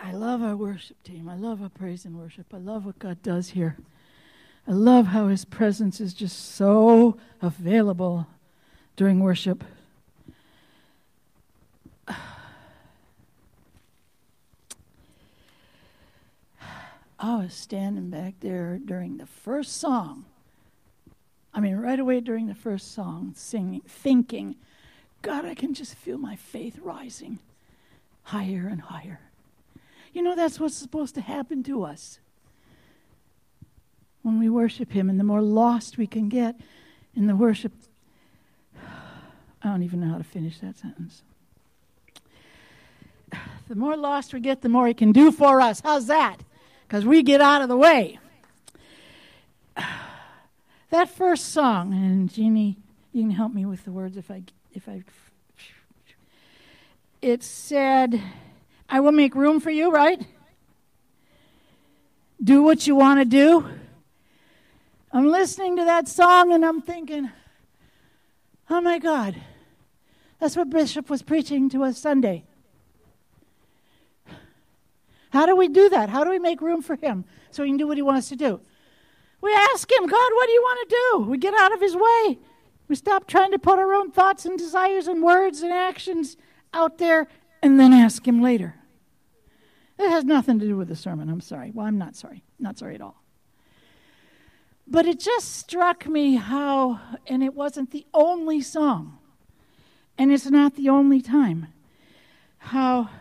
I love our worship team. I love our praise and worship. I love what God does here. I love how His presence is just so available during worship. I was standing back there during the first song. Right away during the first song, singing, thinking, God, I can just feel my faith rising higher and higher. That's what's supposed to happen to us when we worship Him, and the more lost we can get in the worship. I don't even know how to finish that sentence. The more lost we get, the more He can do for us. How's that? Because we get out of the way. That first song, and Jeannie, you can help me with the words if I. It said, I will make room for you, right? Do what you want to do. I'm listening to that song and I'm thinking, oh my God, that's what Bishop was preaching to us Sunday. How do we do that? How do we make room for Him so He can do what He wants to do? We ask Him, God, what do you want to do? We get out of His way. We stop trying to put our own thoughts and desires and words and actions out there and then ask Him later. It has nothing to do with the sermon. I'm sorry. Well, I'm not sorry. Not sorry at all. But it just struck me how, and it wasn't the only song, and it's not the only time, how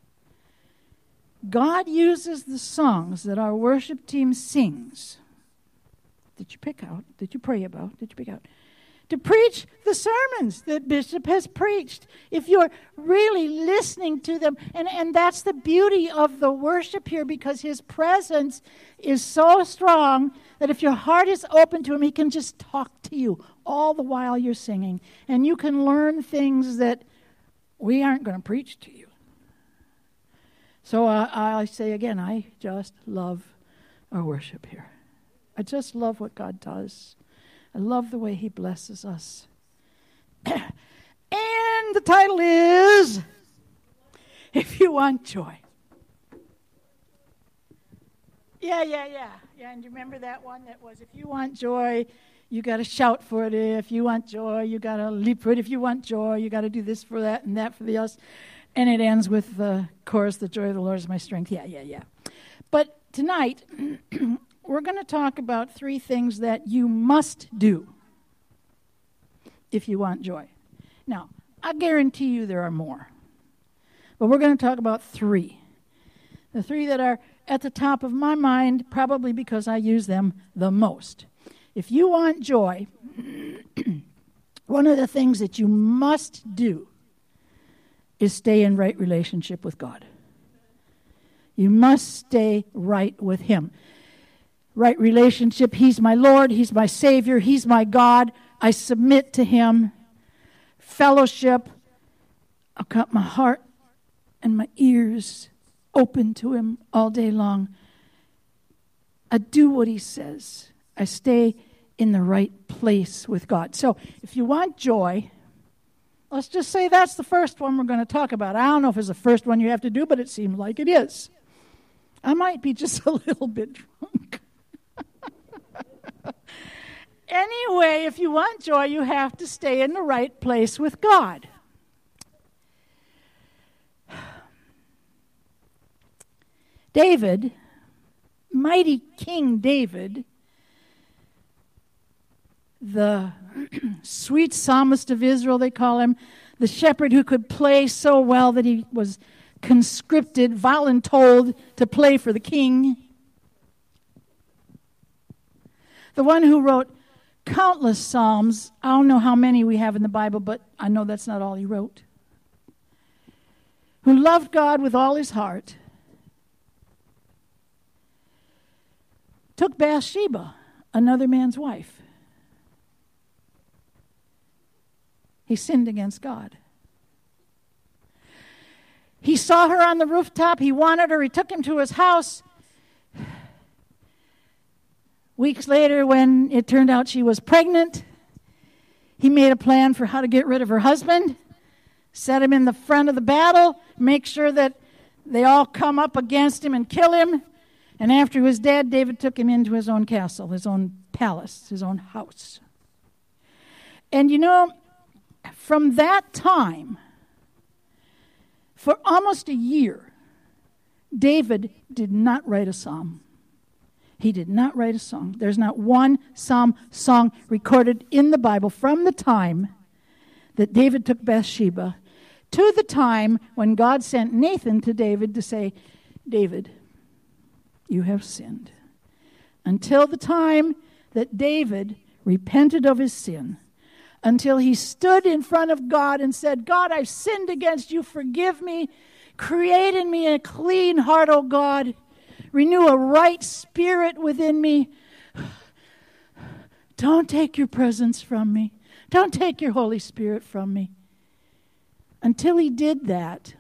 God uses the songs that our worship team sings, that you pick out, that you pray about, that you pick out, to preach the sermons that Bishop has preached. If you're really listening to them, and that's the beauty of the worship here, because His presence is so strong that if your heart is open to Him, He can just talk to you all the while you're singing. And you can learn things that we aren't going to preach to you. So I say again, I just love our worship here. I just love what God does. I love the way He blesses us. And the title is, If You Want Joy. Yeah. And you remember that one that was, if you want joy, you got to shout for it. If you want joy, you got to leap for it. If you want joy, you got to do this for that and that for the us. And it ends with the chorus, the joy of the Lord is my strength. Yeah. But tonight, we're going to talk about 3 things that you must do if you want joy. Now, I guarantee you there are more. But we're going to talk about 3. The 3 that are at the top of my mind, probably because I use them the most. If you want joy, one of the things that you must do is stay in right relationship with God. You must stay right with Him. Right relationship, He's my Lord, He's my Savior, He's my God. I submit to Him. Fellowship, I've got my heart and my ears open to Him all day long. I do what He says. I stay in the right place with God. So if you want joy, let's just say that's the first one we're going to talk about. I don't know if it's the first one you have to do, but it seems like it is. I might be just a little bit drunk. Anyway, if you want joy, you have to stay in the right place with God. David, mighty King David, the sweet psalmist of Israel, they call him, the shepherd who could play so well that he was conscripted, voluntold to play for the king. The one who wrote countless psalms. I don't know how many we have in the Bible, but I know that's not all he wrote. Who loved God with all his heart. Took Bathsheba, another man's wife. He sinned against God. He saw her on the rooftop. He wanted her. He took him to his house. Weeks later, when it turned out she was pregnant, he made a plan for how to get rid of her husband, set him in the front of the battle, make sure that They all come up against him and kill him. And after he was dead, David took him into his own castle, his own palace, his own house. And you know, from that time, for almost a year, David did not write a psalm. He did not write a song. There's not one psalm song recorded in the Bible from the time that David took Bathsheba to the time when God sent Nathan to David to say, David, you have sinned. Until the time that David repented of his sin, until he stood in front of God and said, God, I've sinned against you, forgive me, create in me a clean heart, O God, renew a right spirit within me. Don't take your presence from me. Don't take your Holy Spirit from me. Until he did that,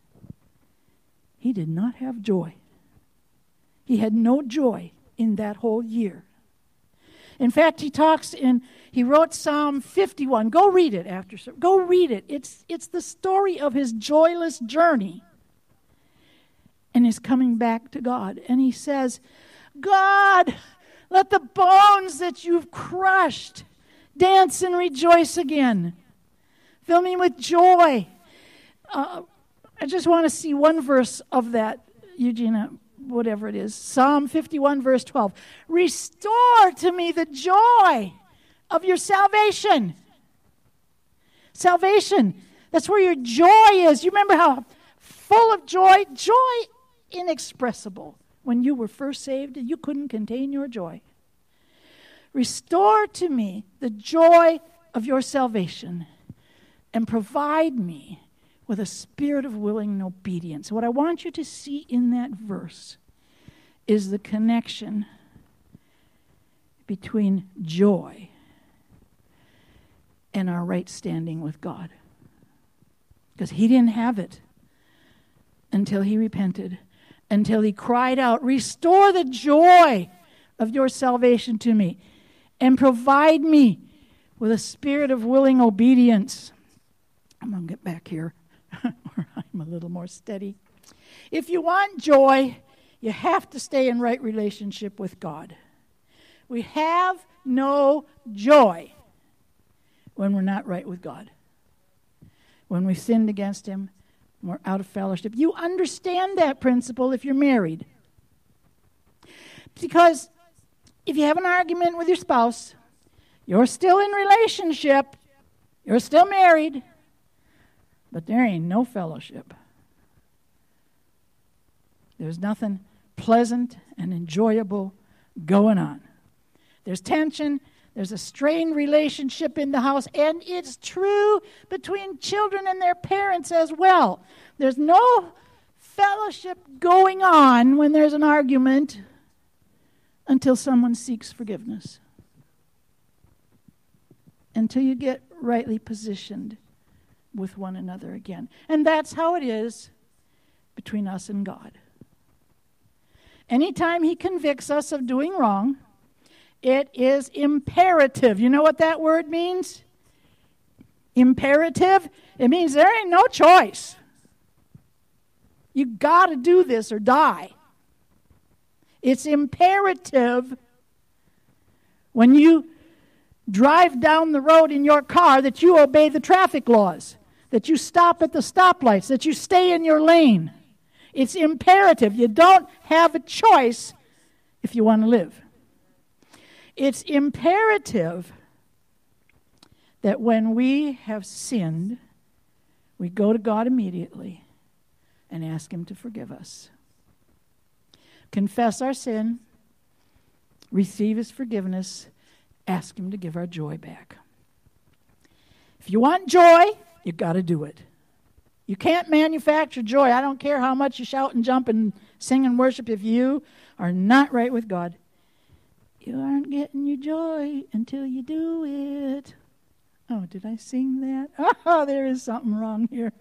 he did not have joy. He had no joy in that whole year. In fact, he wrote Psalm 51. Go read it after. Go read it. It's the story of his joyless journey and his coming back to God. And he says, God, let the bones that you've crushed dance and rejoice again. Fill me with joy. I just want to see one verse of that, Eugenia, whatever it is. Psalm 51, verse 12. Restore to me the joy of your salvation. Salvation. That's where your joy is. You remember how full of joy? Joy inexpressible. When you were first saved, you couldn't contain your joy. Restore to me the joy of your salvation and provide me with a spirit of willing obedience. What I want you to see in that verse is the connection between joy and our right standing with God. Because he didn't have it until he repented, until he cried out, restore the joy of your salvation to me and provide me with a spirit of willing obedience. I'm going to get back here where I'm a little more steady. If you want joy, you have to stay in right relationship with God. We have no joy when we're not right with God. When we've sinned against him, we're out of fellowship. You understand that principle if you're married. Because if you have an argument with your spouse, you're still in relationship, you're still married, but there ain't no fellowship. There's nothing pleasant and enjoyable going on. There's tension. There's a strained relationship in the house. And it's true between children and their parents as well. There's no fellowship going on when there's an argument until someone seeks forgiveness. Until you get rightly positioned with one another again. And that's how it is between us and God. Anytime he convicts us of doing wrong, it is imperative. You know what that word means? Imperative? It means there ain't no choice. You got to do this or die. It's imperative when you drive down the road in your car that you obey the traffic laws, that you stop at the stoplights, that you stay in your lane. It's imperative. You don't have a choice if you want to live. It's imperative that when we have sinned, we go to God immediately and ask him to forgive us. Confess our sin, receive his forgiveness, ask him to give our joy back. If you want joy, you got to do it. You can't manufacture joy. I don't care how much you shout and jump and sing and worship. If you are not right with God, you aren't getting your joy until you do it. Oh, did I sing that? Oh, there is something wrong here.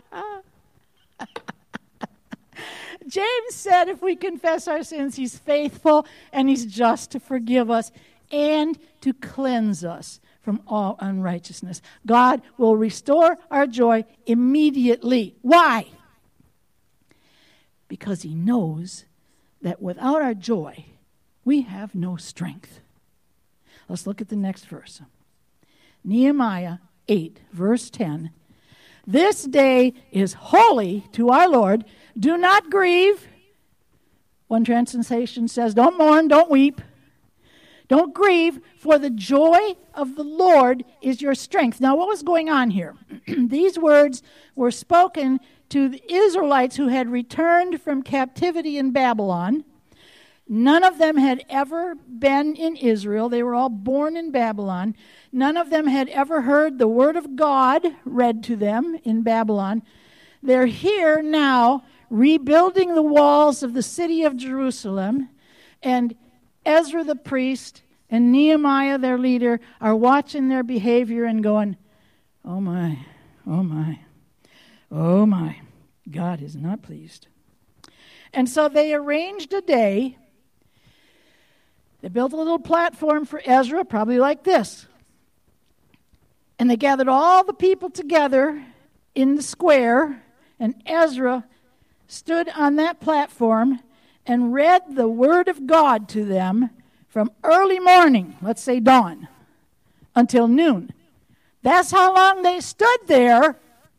James said if we confess our sins, he's faithful and he's just to forgive us and to cleanse us from all unrighteousness. God will restore our joy immediately. Why? because he knows that without our joy, we have no strength. Let's look at the next verse. Nehemiah 8, verse 10. This day is holy to our Lord. Do not grieve. One translation says, don't mourn, don't weep. Don't grieve, for the joy of the Lord is your strength. Now, what was going on here? These words were spoken to the Israelites who had returned from captivity in Babylon. None of them had ever been in Israel. They were all born in Babylon. None of them had ever heard the word of God read to them in Babylon. They're here now rebuilding the walls of the city of Jerusalem, and Ezra the priest and Nehemiah, their leader, are watching their behavior and going, oh my, oh my, oh my, God is not pleased. And so they arranged a day. They built a little platform for Ezra, probably like this. And they gathered all the people together in the square, and Ezra stood on that platform and read the word of God to them from early morning, let's say dawn, until noon. That's how long they stood there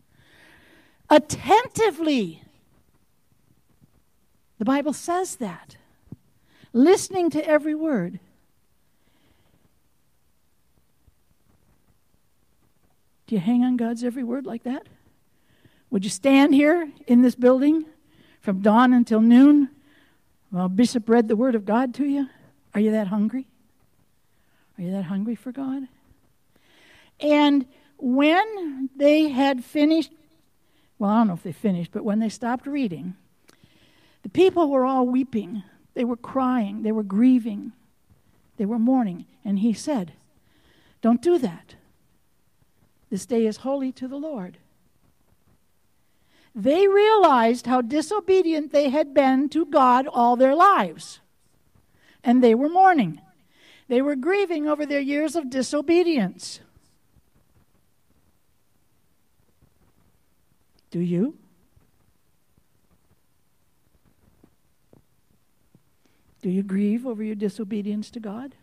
attentively. The Bible says that. Listening to every word. Do you hang on God's every word like that? Would you stand here in this building from dawn until noon while Bishop read the word of God to you? Are you that hungry? Are you that hungry for God? And when they had finished, well, I don't know if they finished, but when they stopped reading, the people were all weeping. They were crying. They were grieving. They were mourning. And he said, don't do that. This day is holy to the Lord. They realized how disobedient they had been to God all their lives. And they were mourning. They were grieving over their years of disobedience. Do you? Do you grieve over your disobedience to God?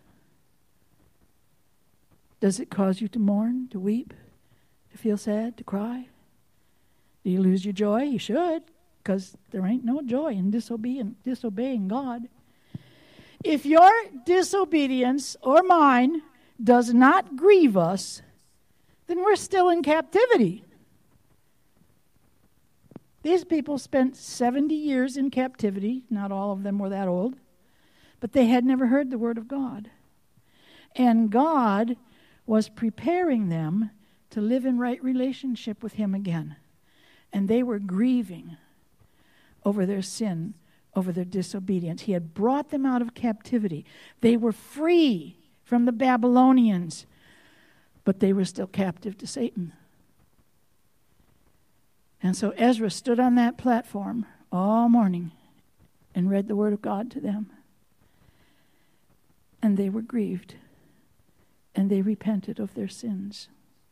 Does it cause you to mourn, to weep, to feel sad, to cry? Do you lose your joy? You should, because there ain't no joy in disobeying God. If your disobedience or mine does not grieve us, then we're still in captivity. These people spent 70 years in captivity. Not all of them were that old. But they had never heard the word of God. And God was preparing them to live in right relationship with him again. And they were grieving over their sin, over their disobedience. He had brought them out of captivity. They were free from the Babylonians, but they were still captive to Satan. And so Ezra stood on that platform all morning and read the word of God to them. And they were grieved, and they repented of their sins.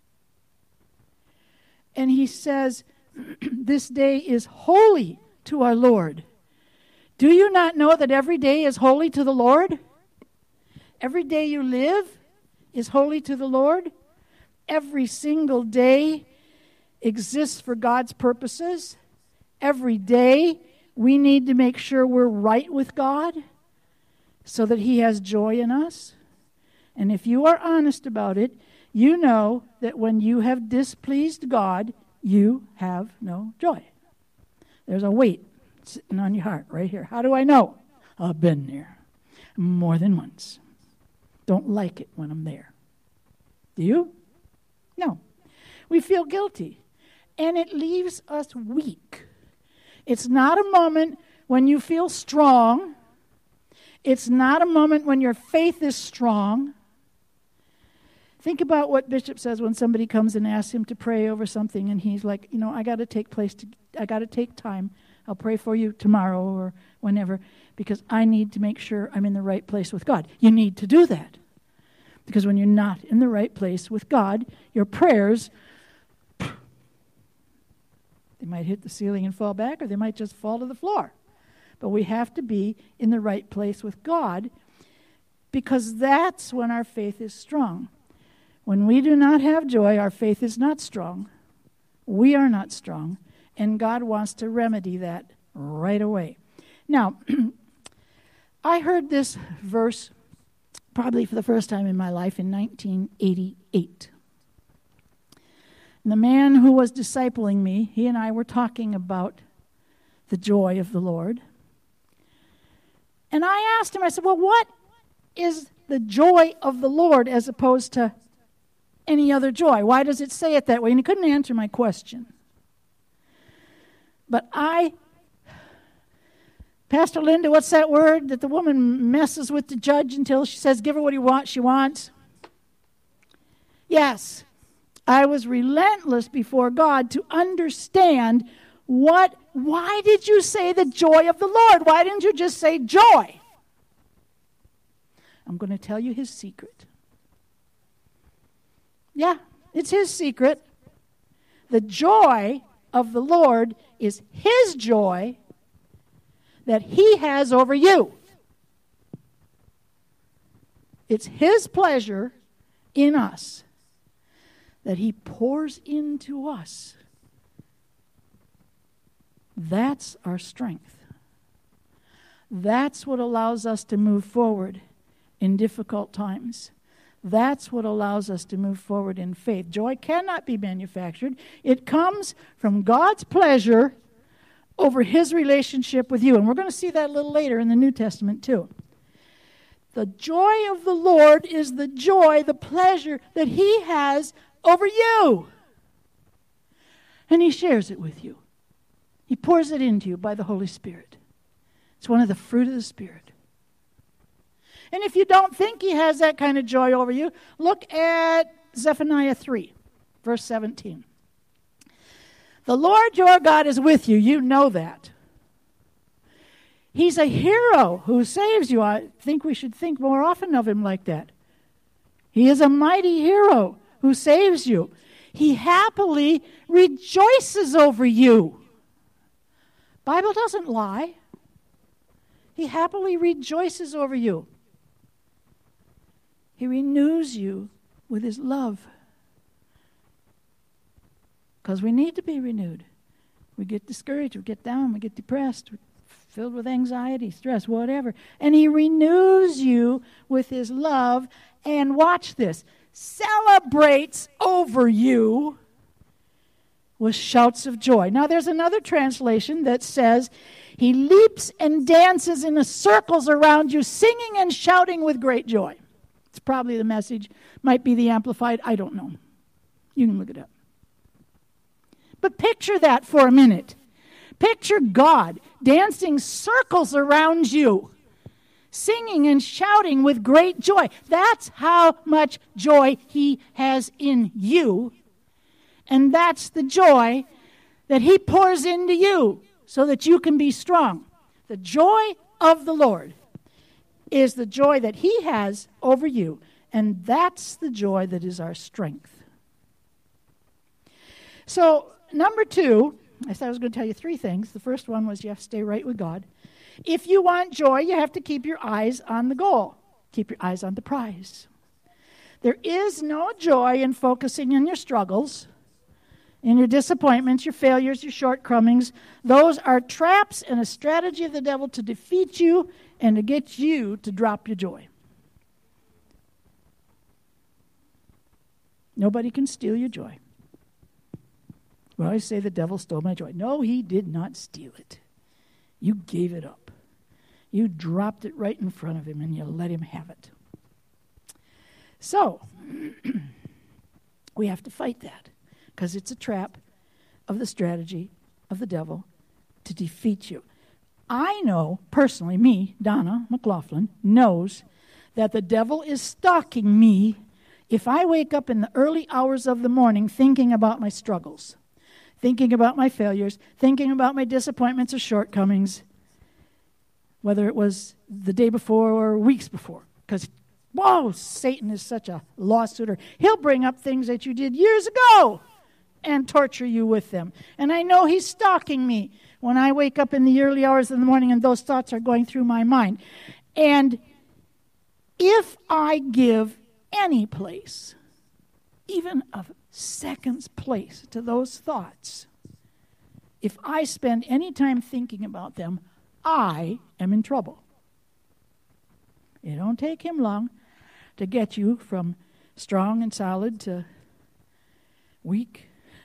And he says, this day is holy to our Lord. Do you not know that every day is holy to the Lord? Every day you live is holy to the Lord. Every single day exists for God's purposes. Every day we need to make sure we're right with God so that he has joy in us. And if you are honest about it, you know that when you have displeased God, you have no joy. There's a weight sitting on your heart right here. How do I know? I've been there more than once. Don't like it when I'm there. Do you? No. We feel guilty. And it leaves us weak. It's not a moment when you feel strong. It's not a moment when your faith is strong. Think about what Bishop says when somebody comes and asks him to pray over something, and he's like, I got to take time. I'll pray for you tomorrow or whenever, because I need to make sure I'm in the right place with God. You need to do that. Because when you're not in the right place with God, your prayers, they might hit the ceiling and fall back, or they might just fall to the floor. but we have to be in the right place with God, because that's when our faith is strong. When we do not have joy, our faith is not strong. We are not strong, and God wants to remedy that right away. Now, I heard this verse probably for the first time in my life in 1988. And the man who was discipling me, he and I were talking about the joy of the Lord. And I asked him, I said, well, what is the joy of the Lord as opposed to any other joy? Why does it say it that way? And he couldn't answer my question. But Pastor Linda, what's that word that the woman messes with the judge until she says, give her what she wants? Yes. I was relentless before God to understand why did you say the joy of the Lord? Why didn't you just say joy? I'm going to tell you his secret. Yeah, it's his secret. The joy of the Lord is his joy that he has over you. It's his pleasure in us that he pours into us. That's our strength. That's what allows us to move forward in difficult times. That's what allows us to move forward in faith. Joy cannot be manufactured. It comes from God's pleasure over his relationship with you. And we're going to see that a little later in the New Testament too. The joy of the Lord is the joy, the pleasure that he has over you. And he shares it with you. He pours it into you by the Holy Spirit. It's one of the fruit of the Spirit. And if you don't think he has that kind of joy over you, look at Zephaniah 3, verse 17. The Lord your God is with you. You know that. He's a hero who saves you. I think we should think more often of him like that. He is a mighty hero who saves you. He happily rejoices over you. Bible doesn't lie. He happily rejoices over you. He renews you with his love. Because we need to be renewed. We get discouraged, we get down, we get depressed, we're filled with anxiety, stress, whatever. And he renews you with his love. And watch this. Celebrates over you with shouts of joy. Now there's another translation that says, he leaps and dances in the circles around you, singing and shouting with great joy. It's probably the Message, might be the Amplified, I don't know. You can look it up. But picture that for a minute. Picture God dancing circles around you, singing and shouting with great joy. That's how much joy he has in you. And that's the joy that he pours into you so that you can be strong. The joy of the Lord is the joy that he has over you. And that's the joy that is our strength. So, number 2, I said I was going to tell you 3 things. The first one was you have to stay right with God. If you want joy, you have to keep your eyes on the goal. Keep your eyes on the prize. There is no joy in focusing on your struggles, in your disappointments, your failures, your shortcomings. Those are traps and a strategy of the devil to defeat you and to get you to drop your joy. Nobody can steal your joy. We always say the devil stole my joy. No, he did not steal it. You gave it up. You dropped it right in front of him and you let him have it. So, we have to fight that because it's a trap of the strategy of the devil to defeat you. I know, personally, me, Donna McLaughlin, knows that the devil is stalking me if I wake up in the early hours of the morning thinking about my struggles, thinking about my failures, thinking about my disappointments or shortcomings, whether it was the day before or weeks before. Because, whoa, Satan is such a lawsuiter. He'll bring up things that you did years ago and torture you with them. And I know he's stalking me when I wake up in the early hours of the morning and those thoughts are going through my mind. And if I give any place, even a second's place to those thoughts, if I spend any time thinking about them, I am in trouble. It don't take him long to get you from strong and solid to weak.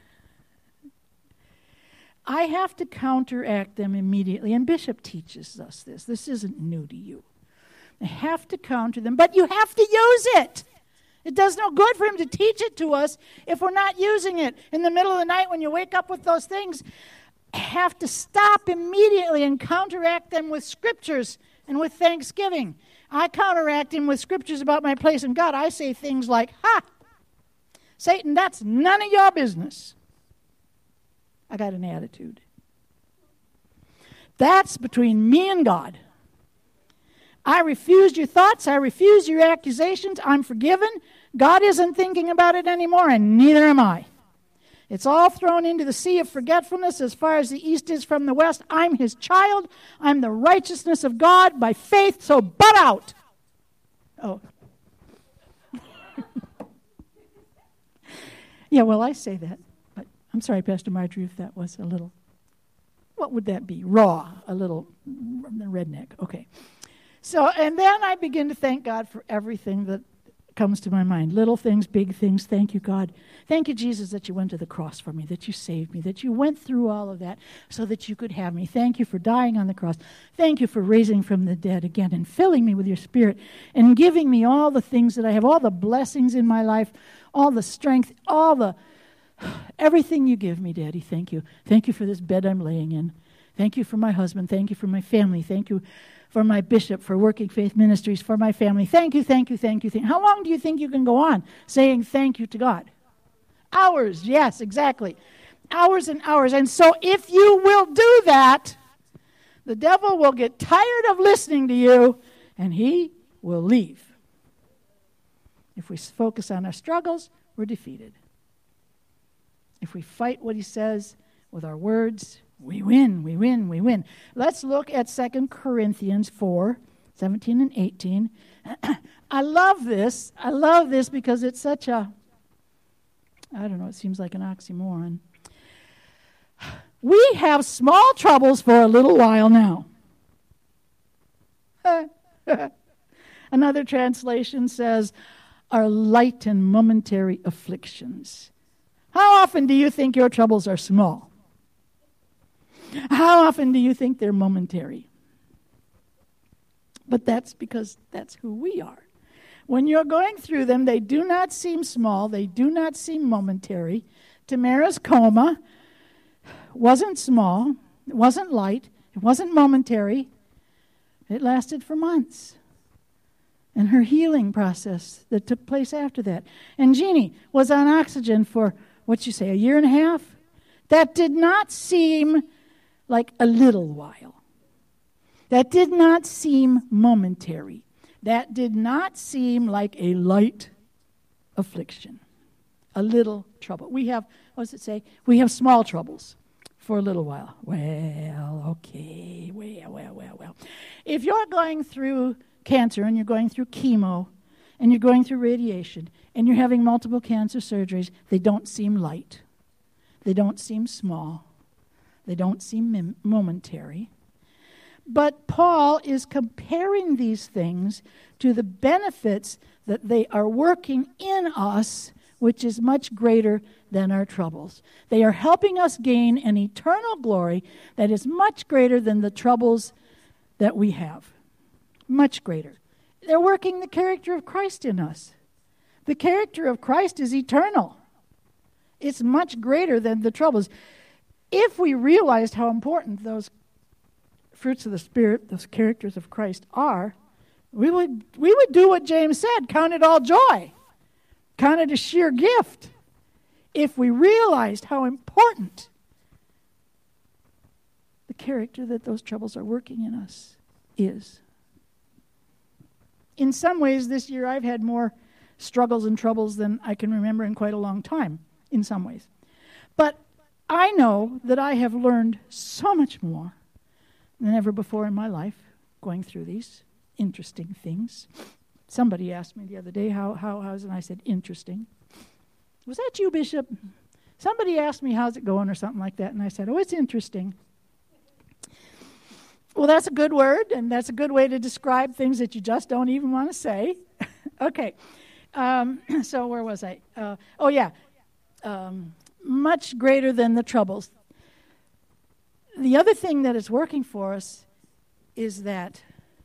I have to counteract them immediately, and Bishop teaches us this. This isn't new to you. I have to counter them, but you have to use it. It does no good for him to teach it to us if we're not using it. In the middle of the night when you wake up with those things, I have to stop immediately and counteract them with scriptures and with thanksgiving. I counteract him with scriptures about my place in God. I say things like, "Ha! Satan, that's none of your business." I got an attitude. That's between me and God. I refused your thoughts. I refuse your accusations. I'm forgiven. God isn't thinking about it anymore, and neither am I. It's all thrown into the sea of forgetfulness as far as the east is from the west. I'm his child. I'm the righteousness of God by faith, so butt out. Oh. Yeah, well, I say that. But I'm sorry, Pastor Marjorie, if that was a little, what would that be? Raw, a little redneck. Okay. So, and then I begin to thank God for everything that comes to my mind. Little things, big things. Thank you, God. Thank you, Jesus, that you went to the cross for me, that you saved me, that you went through all of that so that you could have me. Thank you for dying on the cross. Thank you for raising from the dead again and filling me with your Spirit and giving me all the things that I have, all the blessings in my life, all the strength, everything you give me, Daddy. Thank you. Thank you for this bed I'm laying in. Thank you for my husband. Thank you for my family. Thank you for my bishop, for Working Faith Ministries, for my family. Thank you, thank you, thank you. How long do you think you can go on saying thank you to God? Hours, yes, exactly. Hours and hours. And so if you will do that, the devil will get tired of listening to you, and he will leave. If we focus on our struggles, we're defeated. If we fight what he says with our words, we win, we win, we win. Let's look at 2 Corinthians 4, 17 and 18. I love this. I love this because it's such a, I don't know, it seems like an oxymoron. We have small troubles for a little while now. Another translation says, are light and momentary afflictions. How often do you think your troubles are small? How often do you think they're momentary? But that's because that's who we are. When you're going through them, they do not seem small. They do not seem momentary. Tamara's coma wasn't small. It wasn't light. It wasn't momentary. It lasted for months. And her healing process that took place after that. And Jeannie was on oxygen for, what'd you say, a year and a half? That did not seem like a little while. That did not seem momentary. That did not seem like a light affliction, a little trouble. We have, what does it say? We have small troubles for a little while. Well, okay, well. If you're going through cancer and you're going through chemo and you're going through radiation and you're having multiple cancer surgeries, they don't seem light. They don't seem small. They don't seem momentary. But Paul is comparing these things to the benefits that they are working in us, which is much greater than our troubles. They are helping us gain an eternal glory that is much greater than the troubles that we have. Much greater. They're working the character of Christ in us. The character of Christ is eternal. It's much greater than the troubles. If we realized how important those fruits of the Spirit, those characters of Christ are, we would do what James said, count it all joy. Count it a sheer gift. If we realized how important the character that those troubles are working in us is. In some ways this year I've had more struggles and troubles than I can remember in quite a long time, in some ways. But I know that I have learned so much more than ever before in my life going through these interesting things. Somebody asked me the other day, how's it? And I said, interesting. Was that you, Bishop? Somebody asked me, how's it going, or something like that, and I said, oh, it's interesting. Well, that's a good word, and that's a good way to describe things that you just don't even want to say. Okay. So where was I? Much greater than the troubles. The other thing that is working for us is that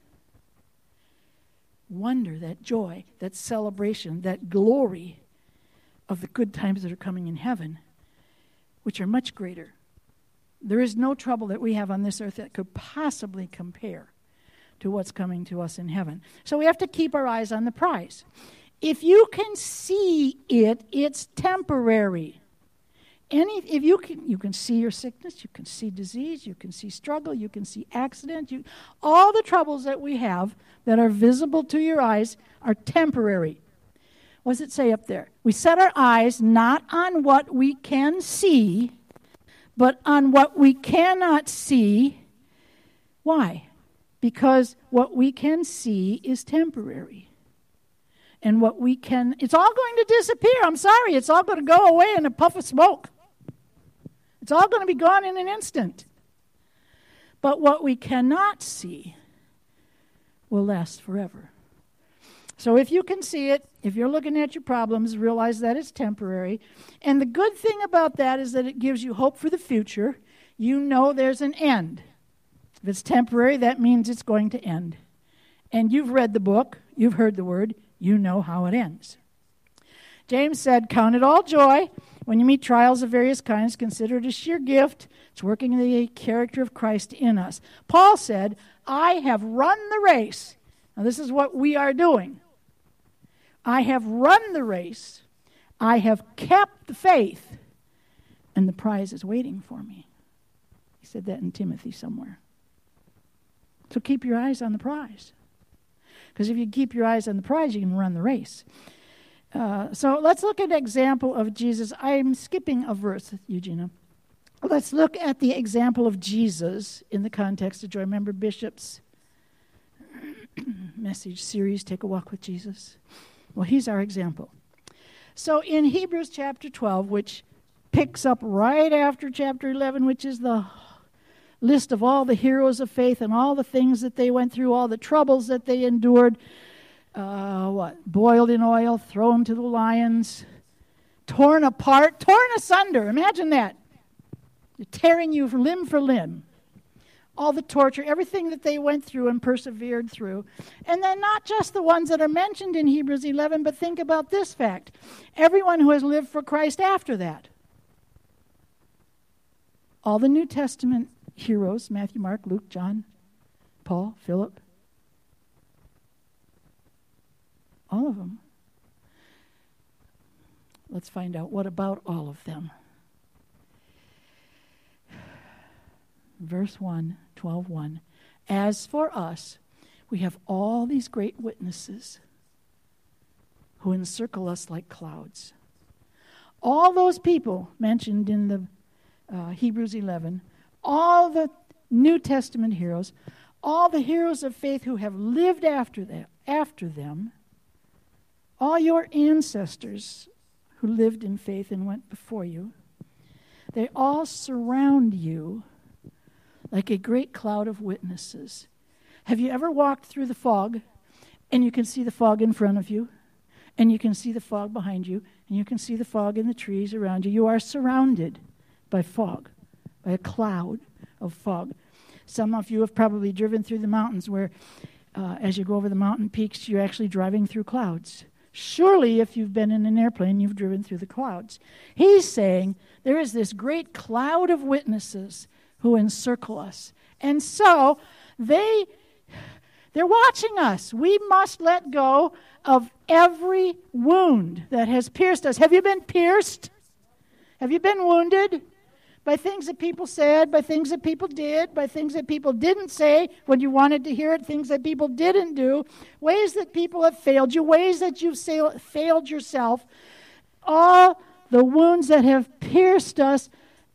wonder, that joy, that celebration, that glory of the good times that are coming in heaven, which are much greater. There is no trouble that we have on this earth that could possibly compare to what's coming to us in heaven. So we have to keep our eyes on the prize. If you can see it, it's temporary. If you can see your sickness, you can see disease, you can see struggle, you can see accident, all the troubles that we have that are visible to your eyes are temporary. What does it say up there? We set our eyes not on what we can see, but on what we cannot see. Why? Because what we can see is temporary. And what we can, it's all going to disappear. I'm sorry, it's all going to go away in a puff of smoke. It's all going to be gone in an instant. But what we cannot see will last forever. So if you can see it, if you're looking at your problems, realize that it's temporary. And the good thing about that is that it gives you hope for the future. You know there's an end. If it's temporary, that means it's going to end. And you've read the book, you've heard the word, you know how it ends. James said, count it all joy when you meet trials of various kinds. Consider it a sheer gift. It's working the character of Christ in us. Paul said, I have run the race. Now this is what we are doing. I have run the race. I have kept the faith. And the prize is waiting for me. He said that in Timothy somewhere. So keep your eyes on the prize. Because if you keep your eyes on the prize, you can run the race. So let's look at an example of Jesus. I'm skipping a verse, Eugenia. Let's look at the example of Jesus in the context of joy. Remember Bishop's message series, Take a Walk with Jesus? Well, he's our example. So in Hebrews chapter 12, which picks up right after chapter 11, which is the list of all the heroes of faith and all the things that they went through, all the troubles that they endured, boiled in oil, thrown to the lions, torn apart, torn asunder. Imagine that. They're tearing you limb for limb. All the torture, everything that they went through and persevered through. And then not just the ones that are mentioned in Hebrews 11, but think about this fact. Everyone who has lived for Christ after that. All the New Testament heroes, Matthew, Mark, Luke, John, Paul, Philip, all of them. Let's find out what about all of them. Verse 1, 12:1. As for us, we have all these great witnesses who encircle us like clouds. All those people mentioned in the Hebrews 11, all the New Testament heroes, all the heroes of faith who have lived after them, all your ancestors who lived in faith and went before you, they all surround you like a great cloud of witnesses. Have you ever walked through the fog and you can see the fog in front of you and you can see the fog behind you and you can see the fog in the trees around you? You are surrounded by fog, by a cloud of fog. Some of you have probably driven through the mountains where as you go over the mountain peaks, you're actually driving through clouds. Surely if you've been in an airplane, you've driven through the clouds. He's saying there is this great cloud of witnesses who encircle us. And so they're watching us. We must let go of every wound that has pierced us. Have you been pierced? Have you been wounded by things that people said, by things that people did, by things that people didn't say when you wanted to hear it, things that people didn't do, ways that people have failed you, ways that you've failed yourself, all the wounds that have pierced us.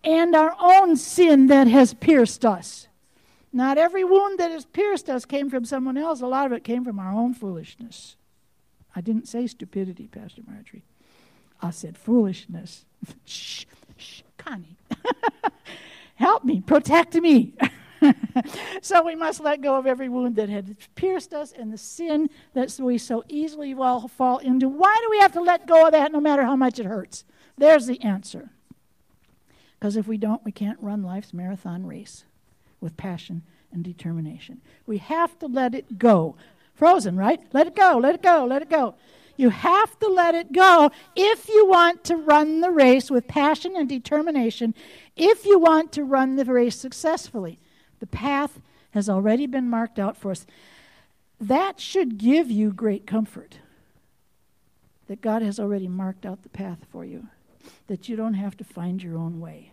and our own sin that has pierced us. Not every wound that has pierced us came from someone else. A lot of it came from our own foolishness. I didn't say stupidity, Pastor Marjorie. I said foolishness. Shh, Connie. Help me, protect me. So we must let go of every wound that had pierced us and the sin that we so easily fall into. Why do we have to let go of that no matter how much it hurts? There's the answer. Because if we don't, we can't run life's marathon race with passion and determination. We have to let it go. Frozen, right? Let it go, let it go, let it go. You have to let it go if you want to run the race with passion and determination, if you want to run the race successfully. The path has already been marked out for us. That should give you great comfort, that God has already marked out the path for you, that you don't have to find your own way.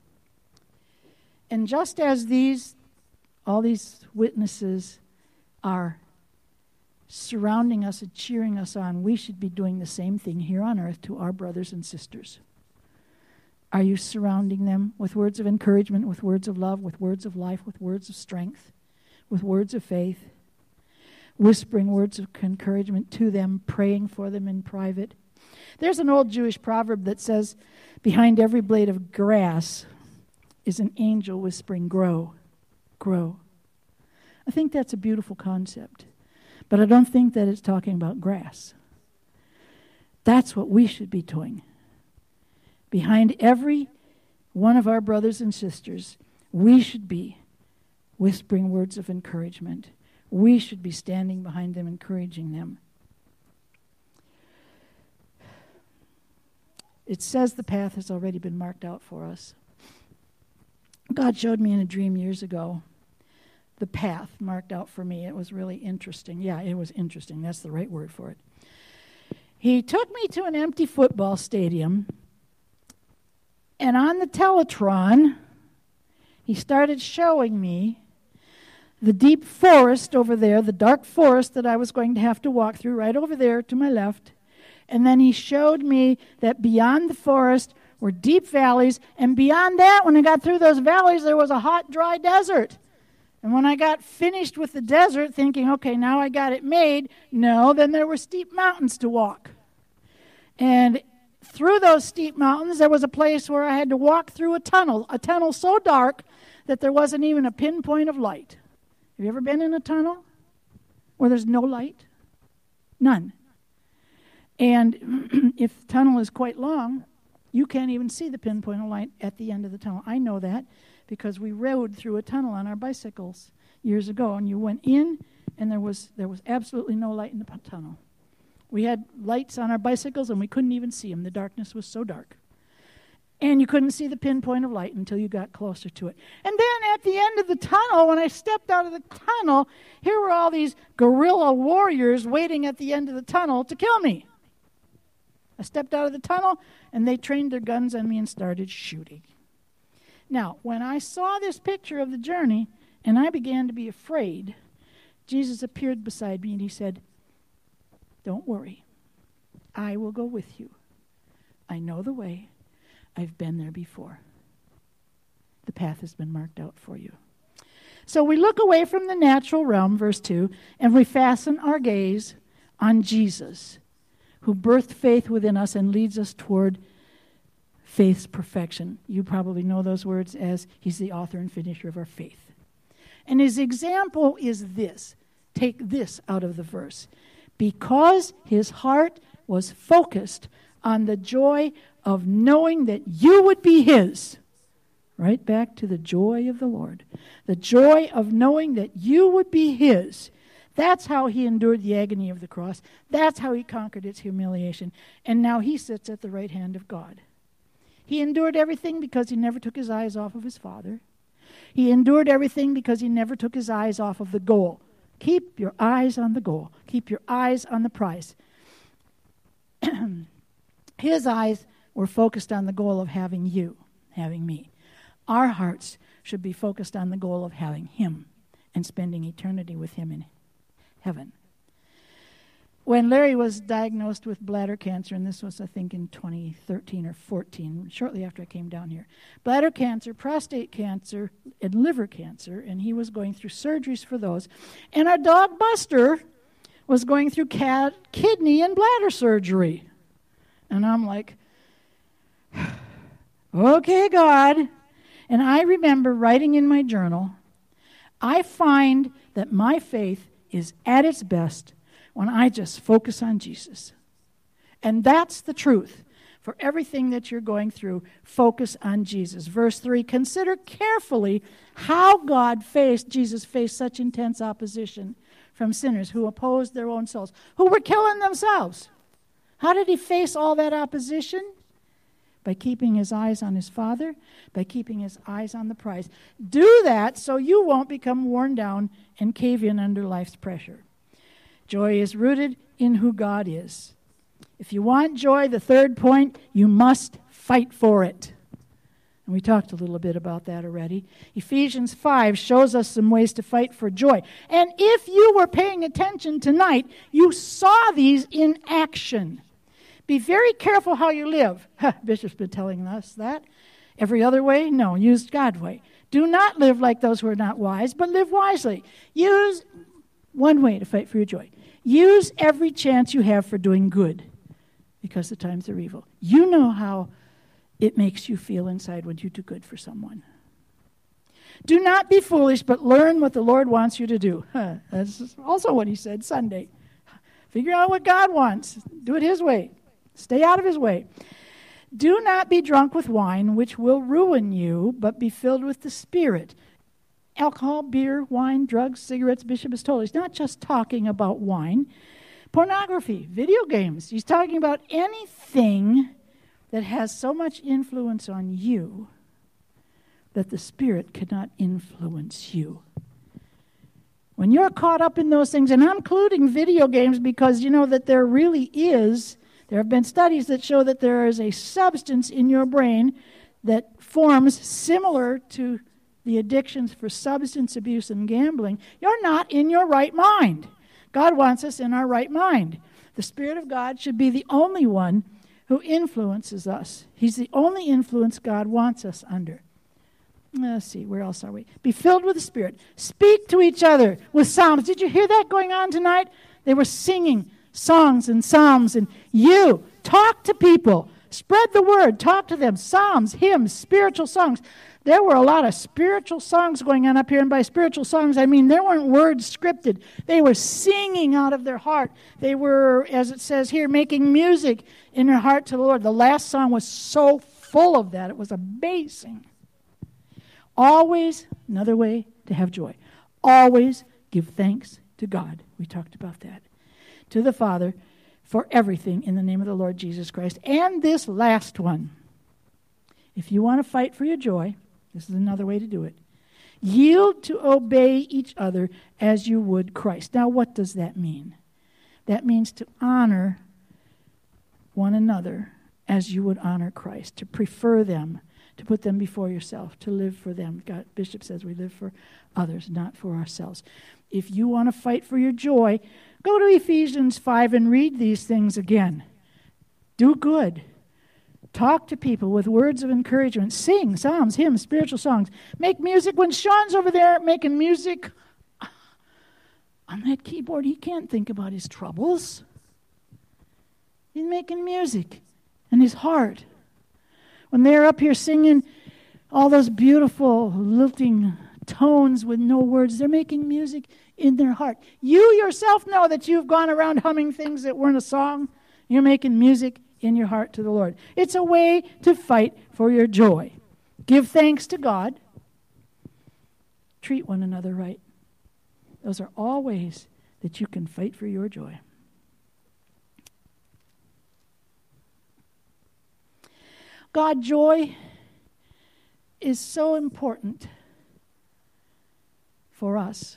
And just as all these witnesses are surrounding us and cheering us on, we should be doing the same thing here on earth to our brothers and sisters. Are you surrounding them with words of encouragement, with words of love, with words of life, with words of strength, with words of faith, whispering words of encouragement to them, praying for them in private? There's an old Jewish proverb that says, behind every blade of grass is an angel whispering, grow, grow. I think that's a beautiful concept, but I don't think that it's talking about grass. That's what we should be doing. Behind every one of our brothers and sisters, we should be whispering words of encouragement. We should be standing behind them, encouraging them. It says the path has already been marked out for us. God showed me in a dream years ago the path marked out for me. It was really interesting. Yeah, it was interesting. That's the right word for it. He took me to an empty football stadium, and on the Teletron, he started showing me the deep forest over there, the dark forest that I was going to have to walk through right over there to my left. And then he showed me that beyond the forest were deep valleys, and beyond that, when I got through those valleys, there was a hot, dry desert. And when I got finished with the desert, thinking, okay, now I got it made, no, then there were steep mountains to walk. And through those steep mountains, there was a place where I had to walk through a tunnel so dark that there wasn't even a pinpoint of light. Have you ever been in a tunnel where there's no light? None. And if the tunnel is quite long, you can't even see the pinpoint of light at the end of the tunnel. I know that because we rode through a tunnel on our bicycles years ago, and you went in, and there was absolutely no light in the tunnel. We had lights on our bicycles, and we couldn't even see them. The darkness was so dark. And you couldn't see the pinpoint of light until you got closer to it. And then at the end of the tunnel, when I stepped out of the tunnel, here were all these guerrilla warriors waiting at the end of the tunnel to kill me. I stepped out of the tunnel, and they trained their guns on me and started shooting. Now, when I saw this picture of the journey, and I began to be afraid, Jesus appeared beside me, and he said, "Don't worry. I will go with you. I know the way. I've been there before. The path has been marked out for you." So we look away from the natural realm, verse 2, and we fasten our gaze on Jesus, who birthed faith within us and leads us toward faith's perfection. You probably know those words as he's the author and finisher of our faith. And his example is this. Take this out of the verse. Because his heart was focused on the joy of knowing that you would be his. Right back to the joy of the Lord. The joy of knowing that you would be his. That's how he endured the agony of the cross. That's how he conquered its humiliation. And now he sits at the right hand of God. He endured everything because he never took his eyes off of his Father. He endured everything because he never took his eyes off of the goal. Keep your eyes on the goal. Keep your eyes on the prize. His eyes were focused on the goal of having you, having me. Our hearts should be focused on the goal of having him and spending eternity with him in heaven. when Larry was diagnosed with bladder cancer, and this was, I think, in 2013 or 14, shortly after I came down here, bladder cancer, prostate cancer, and liver cancer, and he was going through surgeries for those. And our dog Buster was going through kidney and bladder surgery. And I'm like, okay, God. And I remember writing in my journal, I find that my faith is at its best when I just focus on Jesus. And that's the truth. For everything that you're going through, focus on Jesus. Verse 3, consider carefully how Jesus faced such intense opposition from sinners who opposed their own souls, who were killing themselves. How did he face all that opposition? By keeping his eyes on his Father, by keeping his eyes on the prize. Do that so you won't become worn down and cave in under life's pressure. Joy is rooted in who God is. If you want joy, the third point, you must fight for it. And we talked a little bit about that already. Ephesians 5 shows us some ways to fight for joy. And if you were paying attention tonight, you saw these in action. Be very careful how you live. Bishop's been telling us that. Every other way? No, use God's way. Do not live like those who are not wise, but live wisely. Use one way to fight for your joy. Use every chance you have for doing good, because the times are evil. You know how it makes you feel inside when you do good for someone. Do not be foolish, but learn what the Lord wants you to do. That's also what he said Sunday. Figure out what God wants. Do it his way. Stay out of his way. Do not be drunk with wine, which will ruin you, but be filled with the Spirit. Alcohol, beer, wine, drugs, cigarettes, Bishop has told us. He's not just talking about wine. Pornography, video games. He's talking about anything that has so much influence on you that the Spirit cannot influence you. When you're caught up in those things, and I'm including video games because you know that there have been studies that show that there is a substance in your brain that forms similar to the addictions for substance abuse and gambling. You're not in your right mind. God wants us in our right mind. The Spirit of God should be the only one who influences us. He's the only influence God wants us under. Let's see, where else are we? Be filled with the Spirit. Speak to each other with psalms. Did you hear that going on tonight? They were singing songs and psalms, and you talk to people. Spread the word. Talk to them. Psalms, hymns, spiritual songs. There were a lot of spiritual songs going on up here, and by spiritual songs, I mean there weren't words scripted. They were singing out of their heart. They were, as it says here, making music in their heart to the Lord. The last song was so full of that. It was amazing. Always, another way to have joy, always give thanks to God. We talked about that. To the Father for everything in the name of the Lord Jesus Christ. And this last one, if you want to fight for your joy, this is another way to do it. Yield to obey each other as you would Christ. Now, what does that mean? That means to honor one another as you would honor Christ, to prefer them, to put them before yourself, to live for them. God, Bishop says we live for others, not for ourselves. If you want to fight for your joy, go to Ephesians 5 and read these things again. Do good. Talk to people with words of encouragement. Sing psalms, hymns, spiritual songs. Make music. When Sean's over there making music on that keyboard, he can't think about his troubles. He's making music in his heart. When they're up here singing all those beautiful lilting tones with no words, they're making music in their heart. You yourself know that you've gone around humming things that weren't a song. You're making music in your heart to the Lord. It's a way to fight for your joy. Give thanks to God. Treat one another right. Those are all ways that you can fight for your joy. God, joy is so important for us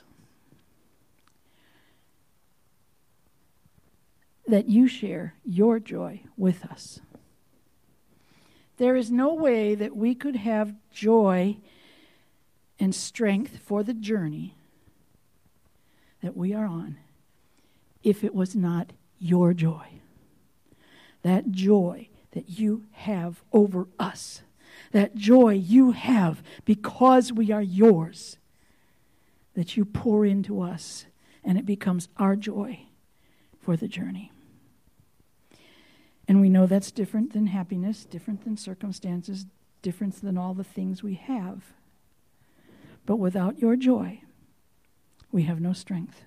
that you share your joy with us. There is no way that we could have joy and strength for the journey that we are on if it was not your joy. That joy that you have over us. That joy you have because we are yours. That you pour into us, and it becomes our joy for the journey. And we know that's different than happiness, different than circumstances, different than all the things we have. But without your joy, we have no strength.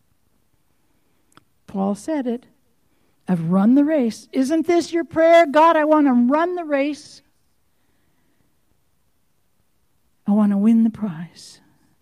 Paul said it. I've run the race. Isn't this your prayer? God, I want to run the race. I want to win the prize.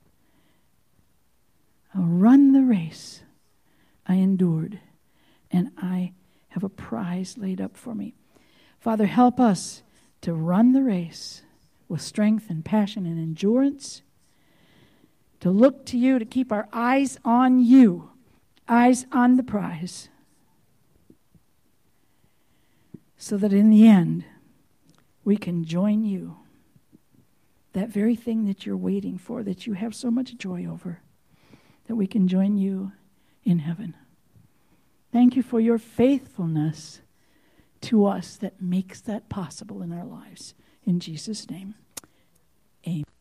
I'll run the race I endured, and I have a prize laid up for me. Father, help us to run the race with strength and passion and endurance, to look to you, to keep our eyes on you, eyes on the prize, so that in the end, we can join you, that very thing that you're waiting for, that you have so much joy over, that we can join you in heaven. Thank you for your faithfulness to us that makes that possible in our lives. In Jesus' name, amen.